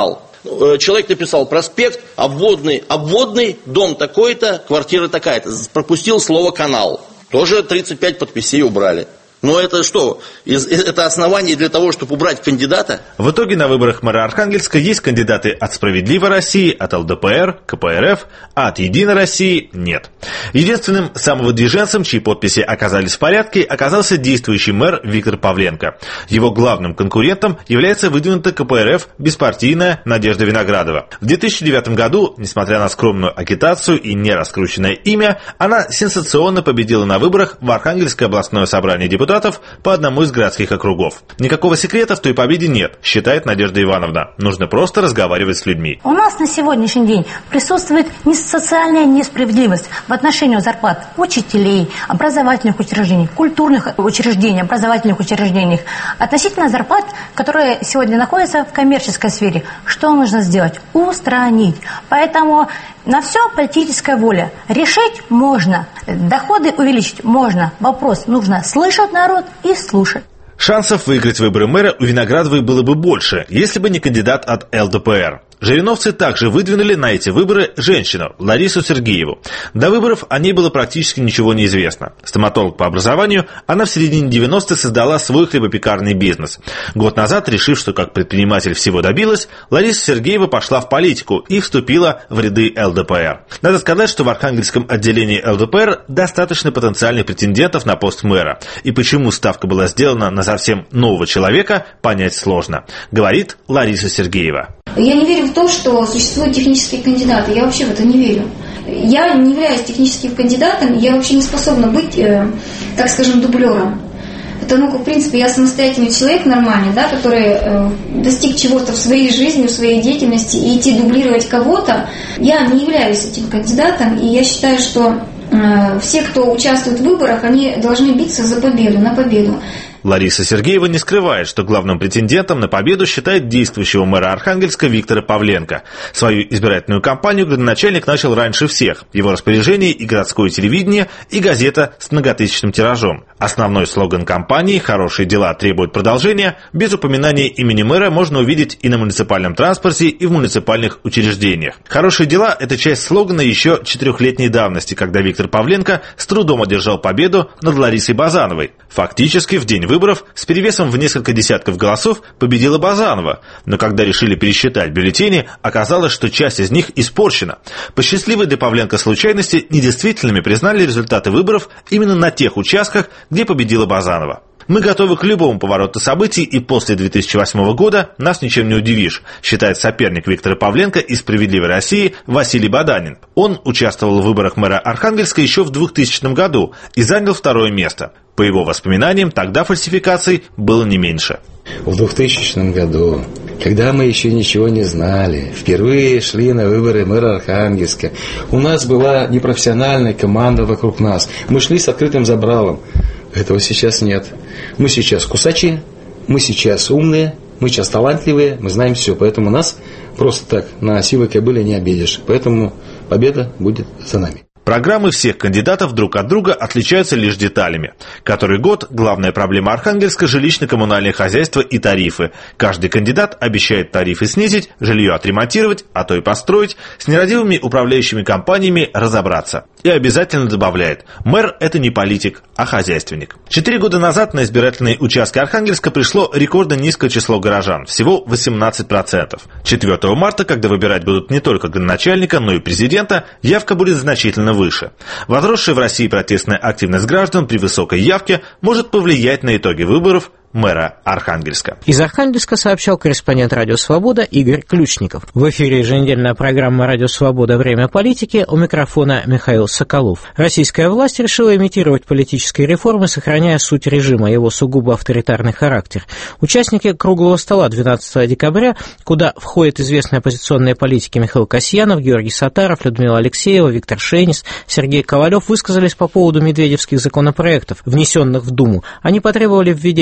человек написал проспект, обводный, обводный, дом такой-то, квартира такая-то. Пропустил слово «канал». Тоже тридцать пять подписей убрали. Но это что? Это основание для того, чтобы убрать кандидата? В итоге на выборах мэра Архангельска есть кандидаты от «Справедливой России», от эл дэ пэ эр, ка пэ эр эф, а от «Единой России» нет. Единственным самовыдвиженцем, чьи подписи оказались в порядке, оказался действующий мэр Виктор Павленко. Его главным конкурентом является выдвинутая ка пэ эр эф беспартийная Надежда Виноградова. В две тысячи девятом году, несмотря на скромную агитацию и нераскрученное имя, она сенсационно победила на выборах в Архангельское областное собрание депутатов по одному из городских округов. Никакого секрета в той победе нет, считает Надежда Ивановна. Нужно просто разговаривать с людьми. У нас на сегодняшний день присутствует социальная несправедливость в отношении зарплат учителей, образовательных учреждений, культурных учреждений, образовательных учреждений, относительно зарплат, которые сегодня находятся в коммерческой сфере. Что нужно сделать? Устранить. Поэтому на все политическая воля. Решить можно, доходы увеличить можно. Вопрос нужно слышать народ и слушать. Шансов выиграть выборы мэра у Виноградовой было бы больше, если бы не кандидат от эл дэ пэ эр. Жириновцы также выдвинули на эти выборы женщину, Ларису Сергееву. До выборов о ней было практически ничего не известно. Стоматолог по образованию, она в середине девяностых создала свой хлебопекарный бизнес. Год назад, решив, что как предприниматель всего добилась, Лариса Сергеева пошла в политику и вступила в ряды эл дэ пэ эр. Надо сказать, что в Архангельском отделении эл дэ пэ эр достаточно потенциальных претендентов на пост мэра. И почему ставка была сделана на совсем нового человека, понять сложно, говорит Лариса Сергеева. Я не верю в то, что существуют технические кандидаты. Я вообще в это не верю. Я не являюсь техническим кандидатом, я вообще не способна быть, э, так скажем, дублером. Потому как, в принципе, я самостоятельный человек нормальный, да, который э, достиг чего-то в своей жизни, в своей деятельности, и идти дублировать кого-то, я не являюсь этим кандидатом, и я считаю, что э, все, кто участвует в выборах, они должны биться за победу, на победу. Лариса Сергеева не скрывает, что главным претендентом на победу считает действующего мэра Архангельска Виктора Павленко. Свою избирательную кампанию градоначальник начал раньше всех. В его распоряжении и городское телевидение, и газета с многотысячным тиражом. Основной слоган кампании «Хорошие дела требуют продолжения» без упоминания имени мэра можно увидеть и на муниципальном транспорте, и в муниципальных учреждениях. «Хорошие дела» — это часть слогана еще четырехлетней давности, когда Виктор Павленко с трудом одержал победу над Ларисой Базановой. Фактически в день выборов с перевесом в несколько десятков голосов победила Базанова, но когда решили пересчитать бюллетени, оказалось, что часть из них испорчена. По счастливой для Павленко случайности недействительными признали результаты выборов именно на тех участках, где победила Базанова. Мы готовы к любому повороту событий, и после две тысячи восьмого года нас ничем не удивишь, считает соперник Виктора Павленко из «Справедливой России» Василий Баданин. Он участвовал в выборах мэра Архангельска еще в двухтысячном году и занял второе место. По его воспоминаниям, тогда фальсификаций было не меньше. В двухтысячном году, когда мы еще ничего не знали, впервые шли на выборы мэра Архангельска, у нас была непрофессиональная команда вокруг нас. Мы шли с открытым забралом. Этого сейчас нет. Мы сейчас кусачи, мы сейчас умные, мы сейчас талантливые, мы знаем все. Поэтому нас просто так на сивой кобыле не обидишь. Поэтому победа будет за нами. Программы всех кандидатов друг от друга отличаются лишь деталями. Который год главная проблема Архангельска – жилищно-коммунальное хозяйство и тарифы. Каждый кандидат обещает тарифы снизить, жилье отремонтировать, а то и построить, с нерадивыми управляющими компаниями разобраться. И обязательно добавляет – мэр – это не политик, а хозяйственник. Четыре года назад на избирательные участки Архангельска пришло рекордно низкое число горожан – всего восемнадцать процентов. четвёртого марта, когда выбирать будут не только градоначальника, но и президента, явка будет значительно выше. Возросшая в России протестная активность граждан при высокой явке может повлиять на итоги выборов мэра Архангельска. Из Архангельска сообщал корреспондент «Радио Свобода» Игорь Ключников. В эфире еженедельная программа «Радио Свобода. Время политики», у микрофона Михаил Соколов. Российская власть решила имитировать политические реформы, сохраняя суть режима, его сугубо авторитарный характер. Участники круглого стола двенадцатого декабря, куда входят известные оппозиционные политики Михаил Касьянов, Георгий Саттаров, Людмила Алексеева, Виктор Шейнис, Сергей Ковалев, высказались по поводу медведевских законопроектов, внесенных в Думу. Они потребовали введения уведомления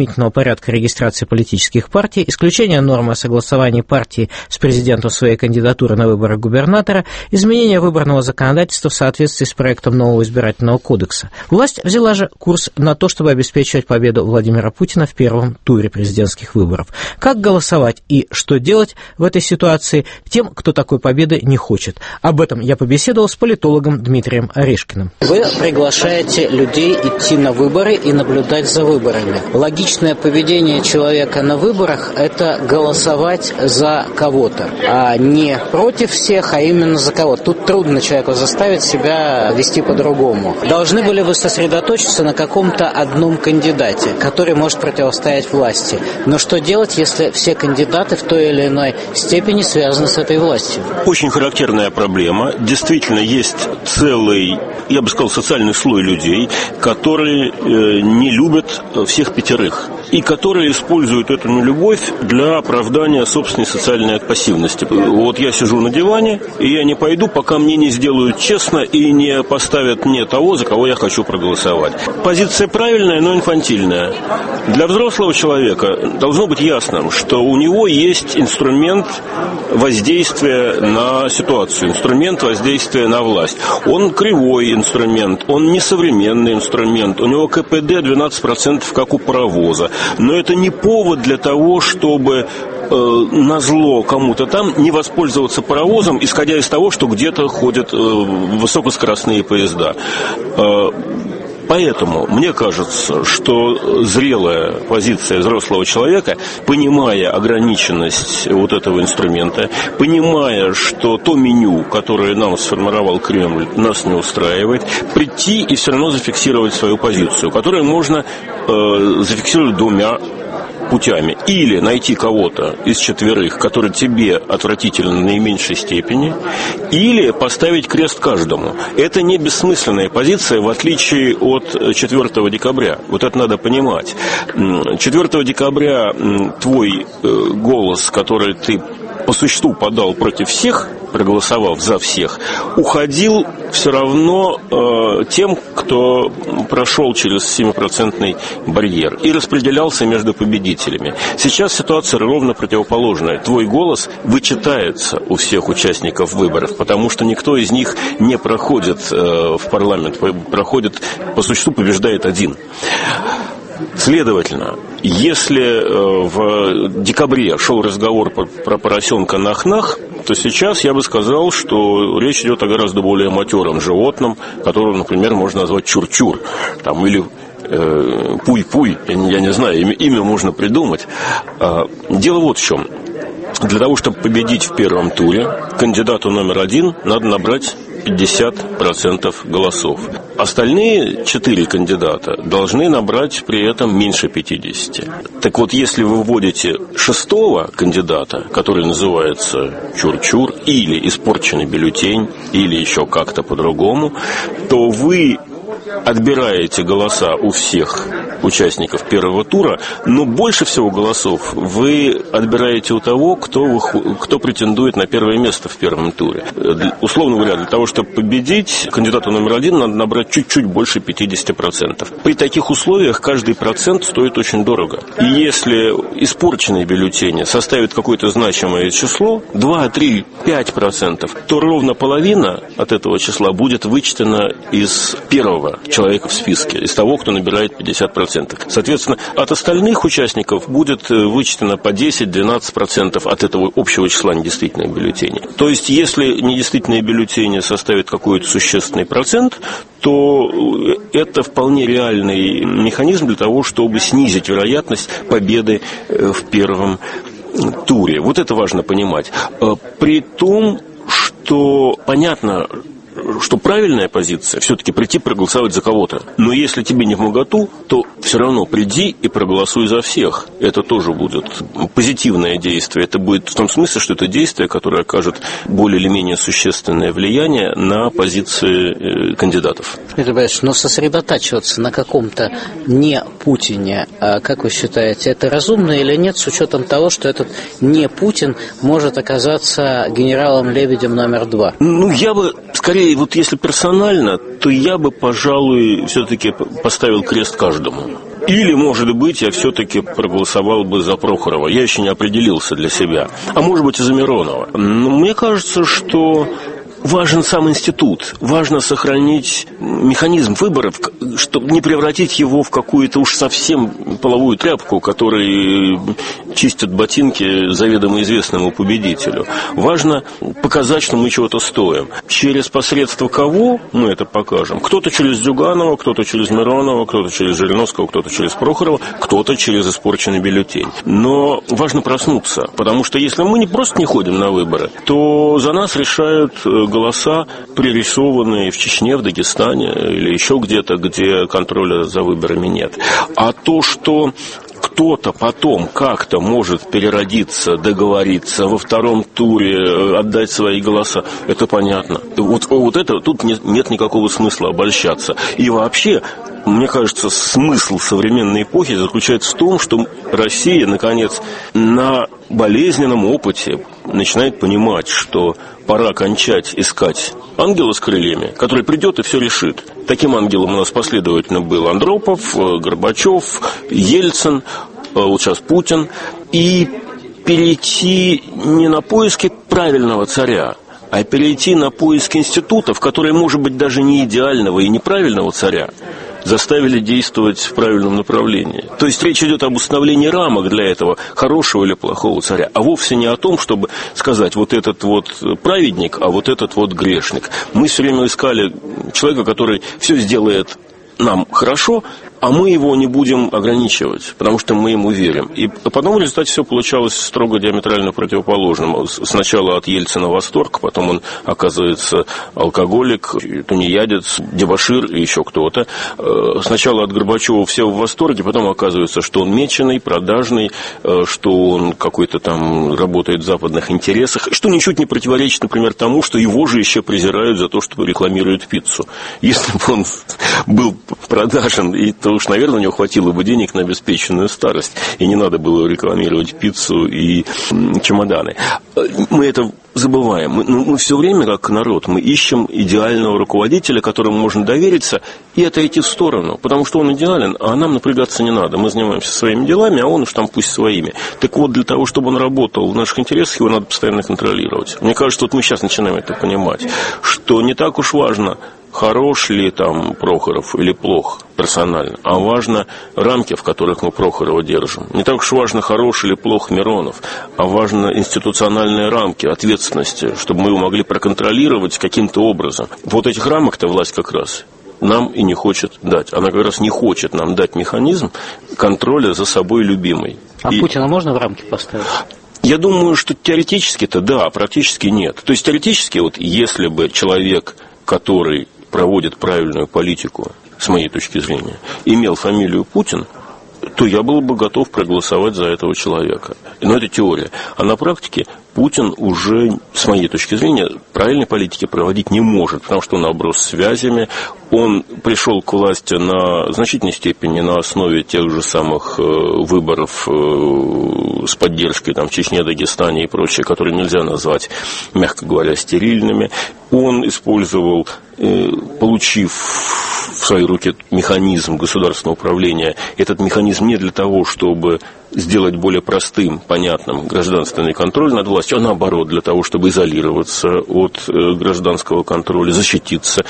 изумительного порядка регистрации политических партий, исключение нормы о согласовании партии с президентом своей кандидатуры на выборы губернатора, изменение выборного законодательства в соответствии с проектом нового избирательного кодекса. Власть взяла же курс на то, чтобы обеспечивать победу Владимира Путина в первом туре президентских выборов. Как голосовать и что делать в этой ситуации тем, кто такой победы не хочет? Об этом я побеседовал с политологом Дмитрием Орешкиным. Вы приглашаете людей идти на выборы и наблюдать за выборами. Логичное поведение человека на выборах – это голосовать за кого-то, а не против всех, а именно за кого-то. Тут трудно человеку заставить себя вести по-другому. Должны были вы сосредоточиться на каком-то одном кандидате, который может противостоять власти. Но что делать, если все кандидаты в той или иной степени связаны с этой властью? Очень характерная проблема. Действительно, есть целый, я бы сказал, социальный слой людей, которые э, не любят всех пятерых и которые используют эту нелюбовь для оправдания собственной социальной пассивности. Вот я сижу на диване, и я не пойду, пока мне не сделают честно и не поставят мне того, за кого я хочу проголосовать. Позиция правильная, но инфантильная. Для взрослого человека должно быть ясным, что у него есть инструмент воздействия на ситуацию, инструмент воздействия на власть. Он кривой инструмент, он несовременный инструмент, у него ка пэ дэ двенадцать процентов, как у паровоза. Но это не повод для того, чтобы э, назло кому-то там не воспользоваться паровозом, исходя из того, что где-то ходят э, высокоскоростные поезда. Э, Поэтому мне кажется, что зрелая позиция взрослого человека, понимая ограниченность вот этого инструмента, понимая, что то меню, которое нам сформировал Кремль, нас не устраивает, прийти и все равно зафиксировать свою позицию, которую можно э, зафиксировать двумя путями. Или найти кого-то из четверых, который тебе отвратителен в наименьшей степени, или поставить крест каждому. Это не бессмысленная позиция, в отличие от четвёртого декабря. Вот это надо понимать. четвёртого декабря твой голос, который ты по существу подал против всех, проголосовав за всех, уходил все равно э, тем, кто прошел через семипроцентный барьер и распределялся между победителями. Сейчас ситуация ровно противоположная. Твой голос вычитается у всех участников выборов, потому что никто из них не проходит э, в парламент, проходит, по существу побеждает один. Следовательно, если в декабре шел разговор про поросенка Нах-Нах, то сейчас я бы сказал, что речь идет о гораздо более матером животном, которого, например, можно назвать Чур-Чур, там, или э, Пуй-Пуй, я, я не знаю, имя, имя можно придумать. Дело вот в чем. Для того, чтобы победить в первом туре, кандидату номер один надо набрать пятьдесят процентов голосов. Остальные четыре кандидата должны набрать при этом меньше пятидесяти. Так вот, если вы вводите шестого кандидата, который называется Чур-Чур, или испорченный бюллетень, или еще как-то по-другому, то вы отбираете голоса у всех участников первого тура, но больше всего голосов вы отбираете у того, кто, кто претендует на первое место в первом туре. Условно говоря, для того, чтобы победить, кандидату номер один надо набрать чуть-чуть больше пятидесяти процентов. При таких условиях каждый процент стоит очень дорого. И если испорченные бюллетени составят какое-то значимое число, два, три, пять процентов, то ровно половина от этого числа будет вычтена из первого человека в списке, из того, кто набирает пятьдесят процентов. Соответственно, от остальных участников будет вычтено по десять-двенадцать процентов от этого общего числа недействительных бюллетеней. То есть, если недействительные бюллетени составят какой-то существенный процент, то это вполне реальный механизм для того, чтобы снизить вероятность победы в первом туре. Вот это важно понимать. При том, что понятно, что правильная позиция все-таки прийти проголосовать за кого-то. Но если тебе не вмоготу, то все равно приди и проголосуй за всех. Это тоже будет позитивное действие. Это будет в том смысле, что это действие, которое окажет более или менее существенное влияние на позиции кандидатов. Дмитрий Борисович, но сосредотачиваться на каком-то не Путине, а как вы считаете, это разумно или нет, с учетом того, что этот не Путин может оказаться генералом Лебедем номер два? Ну, я бы скорее, вот если персонально, то я бы, пожалуй, все-таки поставил крест каждому. Или, может быть, я все-таки проголосовал бы за Прохорова. Я еще не определился для себя. А может быть, и за Миронова. Но мне кажется, что важен сам институт. Важно сохранить механизм выборов, чтобы не превратить его в какую-то уж совсем половую тряпку, которой чистят ботинки заведомо известному победителю. Важно показать, что мы чего-то стоим. Через посредство кого мы это покажем? Кто-то через Зюганова, кто-то через Миронова, кто-то через Жириновского, кто-то через Прохорова, кто-то через испорченный бюллетень. Но важно проснуться, потому что если мы не просто не ходим на выборы, то за нас решают голоса, пририсованные в Чечне, в Дагестане или еще где-то, где контроля за выборами нет. А то, что кто-то потом как-то может переродиться, договориться, во втором туре отдать свои голоса, это понятно. Вот, вот это тут нет, нет никакого смысла обольщаться. И вообще, мне кажется, смысл современной эпохи заключается в том, что Россия, наконец, на болезненном опыте начинает понимать, что пора кончать искать ангела с крыльями, который придет и все решит. Таким ангелом у нас последовательно был Андропов, Горбачев, Ельцин, вот сейчас Путин. И перейти не на поиски правильного царя, а перейти на поиски институтов, которые, может быть, даже не идеального и неправильного царя, заставили действовать в правильном направлении. То есть речь идет об установлении рамок для этого, хорошего или плохого царя, а вовсе не о том, чтобы сказать, вот этот вот праведник, а вот этот вот грешник. Мы все время искали человека, который все сделает нам хорошо, а мы его не будем ограничивать, потому что мы ему верим. И потом в результате все получалось строго диаметрально противоположным. Сначала от Ельцина восторг, потом он оказывается алкоголик, тунеядец, дебошир и еще кто-то. Сначала от Горбачева все в восторге, потом оказывается, что он меченый, продажный, что он какой-то там работает в западных интересах, что ничуть не противоречит, например, тому, что его же еще презирают за то, что рекламирует пиццу. Если бы он был продажен, и то уж, наверное, у него хватило бы денег на обеспеченную старость, и не надо было рекламировать пиццу и чемоданы. Мы это забываем. Мы, ну, мы все время, как народ, мы ищем идеального руководителя, которому можно довериться и отойти в сторону, потому что он идеален, а нам напрягаться не надо. Мы занимаемся своими делами, а он уж там пусть своими. Так вот, для того, чтобы он работал в наших интересах, его надо постоянно контролировать. Мне кажется, вот мы сейчас начинаем это понимать, что не так уж важно, хорош ли там Прохоров или плох персонально, а важно рамки, в которых мы Прохорова держим. Не так уж важно, хорош или плох Миронов, а важно институциональные рамки ответственности, чтобы мы его могли проконтролировать каким-то образом. Вот этих рамок-то власть как раз нам и не хочет дать. Она как раз не хочет нам дать механизм контроля за собой любимой. А и... Путина можно в рамки поставить? Я думаю, что теоретически-то да, а практически нет. То есть теоретически, вот если бы человек, который проводит правильную политику, с моей точки зрения, имел фамилию Путин, то я был бы готов проголосовать за этого человека. Но это теория. А на практике Путин уже, с моей точки зрения, правильной политики проводить не может, потому что он оброс связями, он пришел к власти на значительной степени на основе тех же самых выборов с поддержкой там, Чечне, Дагестане и прочее, которые нельзя назвать, мягко говоря, стерильными. Он использовал, получив в свои руки механизм государственного управления, этот механизм не для того, чтобы сделать более простым, понятным гражданственный контроль над властью, а наоборот, для того, чтобы изолироваться от гражданского контроля, защититься.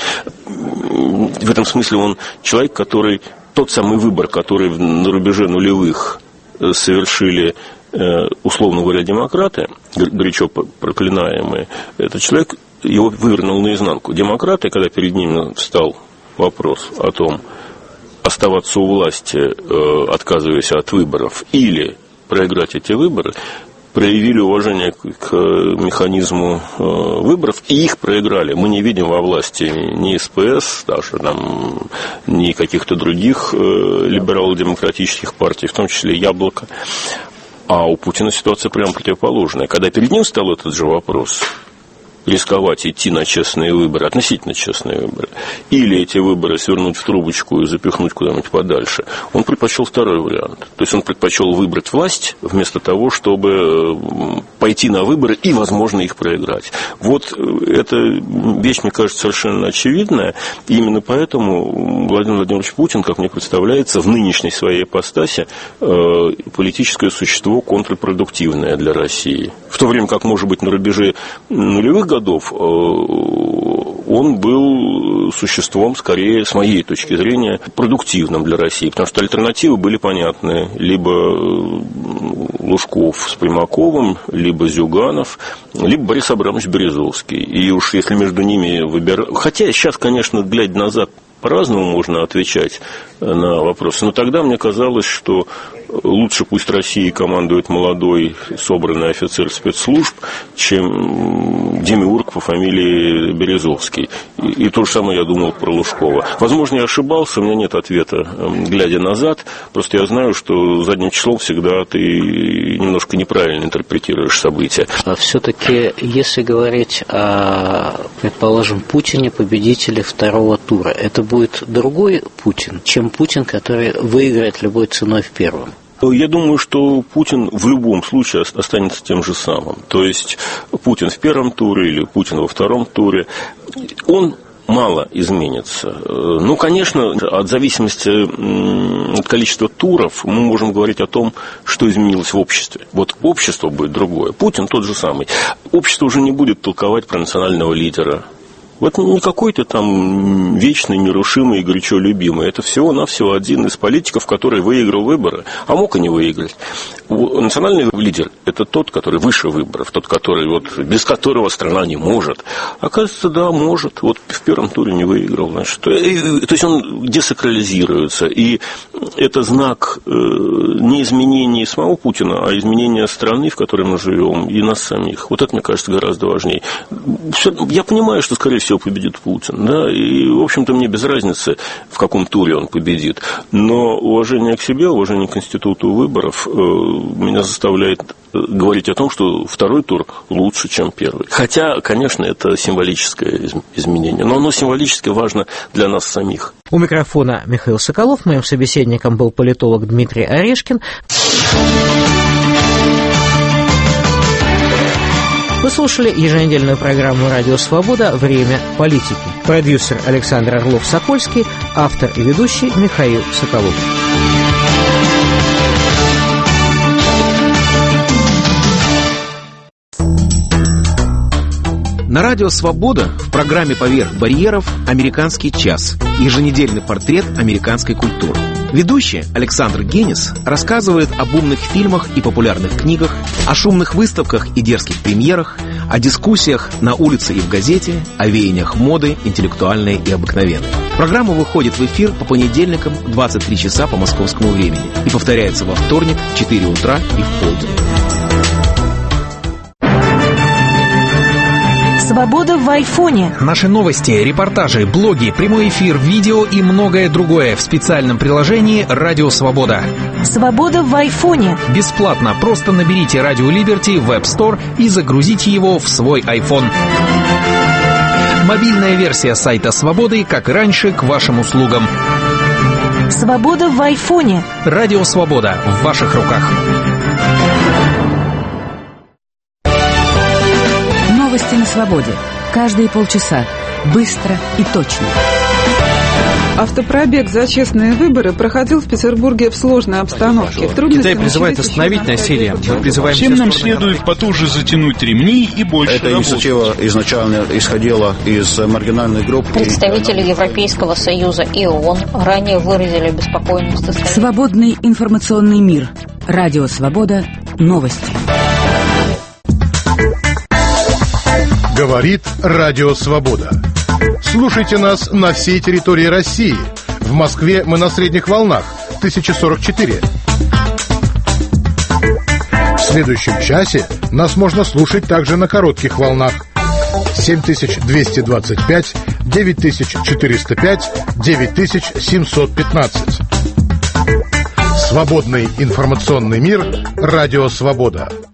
В этом смысле он человек, который, тот самый выбор, который на рубеже нулевых совершили, условно говоря, демократы, горячо проклинаемые, этот человек его вывернул наизнанку. Демократы, когда перед ними встал вопрос о том, оставаться у власти, э, отказываясь от выборов, или проиграть эти выборы, проявили уважение к, к механизму э, выборов, и их проиграли. Мы не видим во власти ни СПС, даже там, ни каких-то других э, либерал-демократических партий, в том числе «Яблоко». А у Путина ситуация прямо противоположная. Когда перед ним стал этот же вопрос, рисковать идти на честные выборы, относительно честные выборы, или эти выборы свернуть в трубочку и запихнуть куда-нибудь подальше, он предпочел второй вариант. То есть он предпочел выбрать власть вместо того, чтобы пойти на выборы и, возможно, их проиграть. Вот эта вещь, мне кажется, совершенно очевидная. И именно поэтому Владимир Владимирович Путин, как мне представляется, в нынешней своей ипостаси политическое существо контрпродуктивное для России. В то время как, может быть, на рубеже нулевых годов он был существом, скорее, с моей точки зрения, продуктивным для России, потому что альтернативы были понятны. Либо Лужков с Примаковым, либо Зюганов, либо Борис Абрамович Березовский. И уж если между ними выбирать... Хотя сейчас, конечно, глядя назад, по-разному можно отвечать на вопросы. Но тогда мне казалось, что лучше пусть Россией командует молодой, собранный офицер спецслужб, чем демиург по фамилии Березовский. И, и то же самое я думал про Лужкова. Возможно, я ошибался, у меня нет ответа, глядя назад. Просто я знаю, что задним числом всегда ты немножко неправильно интерпретируешь события. А все-таки, если говорить о, предположим, Путине, победителе второго тура, это будет другой Путин, чем Путин, который выиграет любой ценой в первом? Я думаю, что Путин в любом случае останется тем же самым. То есть Путин в первом туре или Путин во втором туре, он мало изменится. Ну, конечно, от зависимости от количества туров мы можем говорить о том, что изменилось в обществе. Вот общество будет другое. Путин тот же самый. Общество уже не будет толковать про национального лидера. Вот не какой-то там вечный, нерушимый и горячо любимый. Это всего-навсего один из политиков, который выиграл выборы, а мог и не выиграть. Национальный лидер – это тот, который выше выборов, тот, который, вот, без которого страна не может. Оказывается, да, может. Вот в первом туре не выиграл. Значит. То есть он десакрализируется. И это знак не изменения самого Путина, а изменения страны, в которой мы живем, и нас самих. Вот это, мне кажется, гораздо важнее. Я понимаю, что, скорее всего, победит Путин, да, и, в общем-то, мне без разницы, в каком туре он победит, но уважение к себе, уважение к институту выборов э, меня заставляет говорить о том, что второй тур лучше, чем первый. Хотя, конечно, это символическое изменение, но оно символически важно для нас самих. У микрофона Михаил Соколов, моим собеседником был политолог Дмитрий Орешкин. Вы слушали еженедельную программу «Радио Свобода. Время политики». Продюсер Александр Орлов-Сокольский, автор и ведущий Михаил Соколов. На радио «Свобода» в программе «Поверх барьеров» «Американский час» – еженедельный портрет американской культуры. Ведущий Александр Генис рассказывает об умных фильмах и популярных книгах, о шумных выставках и дерзких премьерах, о дискуссиях на улице и в газете, о веяниях моды, интеллектуальной и обыкновенной. Программа выходит в эфир по понедельникам в двадцать три часа по московскому времени и повторяется во вторник в четыре утра и в полдень. Свобода в айфоне. Наши новости, репортажи, блоги, прямой эфир, видео и многое другое в специальном приложении «Радио Свобода». Свобода в айфоне. Бесплатно. Просто наберите «Радио Либерти» в App Store и загрузите его в свой iPhone. Мобильная версия сайта «Свободы», как и раньше, к вашим услугам. Свобода в айфоне. «Радио Свобода» в ваших руках. Новости на свободе. Каждые полчаса. Быстро и точно. Автопробег за честные выборы проходил в Петербурге в сложной обстановке. Китай призывает остановить насилие. Мы призываем всем нам следует потуже затянуть ремни и больше Эта работать. Инициатива изначально исходила из маргинальных групп. Представители Европейского Союза и ООН ранее выразили беспокойность. Свободный информационный мир. Радио Свобода. Новости. Говорит Радио Свобода. Слушайте нас на всей территории России. В Москве мы на средних волнах тысяча сорок четыре. В следующем часе нас можно слушать также на коротких волнах семь тысяч двести двадцать пять, девять тысяч четыреста пять, девять тысяч семьсот пятнадцать. Свободный информационный мир. Радио Свобода.